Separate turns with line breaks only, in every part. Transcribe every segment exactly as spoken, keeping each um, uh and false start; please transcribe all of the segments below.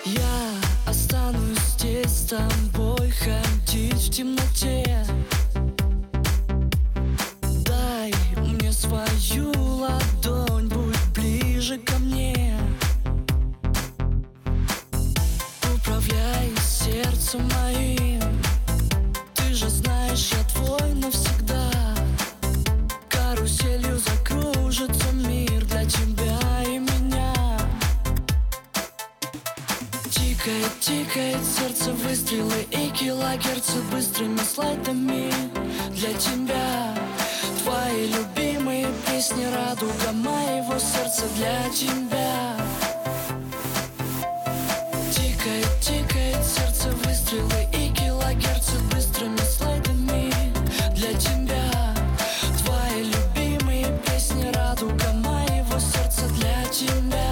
Я останусь здесь с тобой, ходить в темноте. Дай мне свою ладонь, будь ближе ко мне. Управляй сердцем моим, ты же знаешь, я твой навсегда. Каруселью закружится мир для тебя и меня. Тикает, тикает сердце, выстрелы и килогерцы быстрыми слайдами для тебя. Твои любимые песни, радуга моего сердца для тебя. Тикает, тикает сердце, выстрелы и килогерцы быстрыми слайдами для тебя. Твои любимые песни, радуга моего сердца для тебя.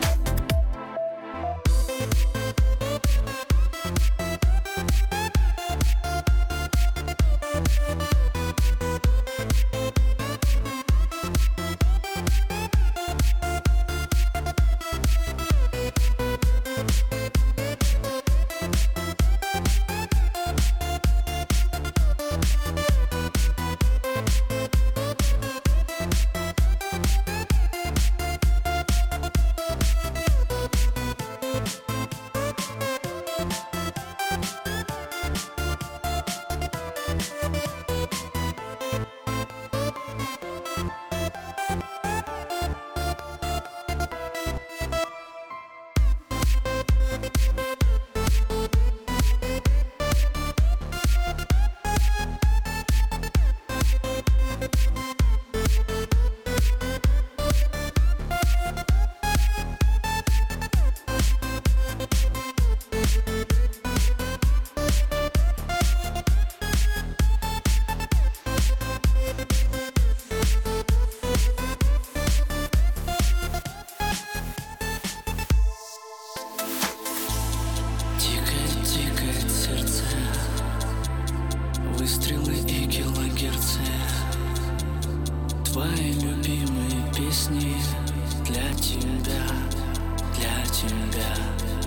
Выстрелы и килогерцы, твои любимые песни для тебя, для тебя.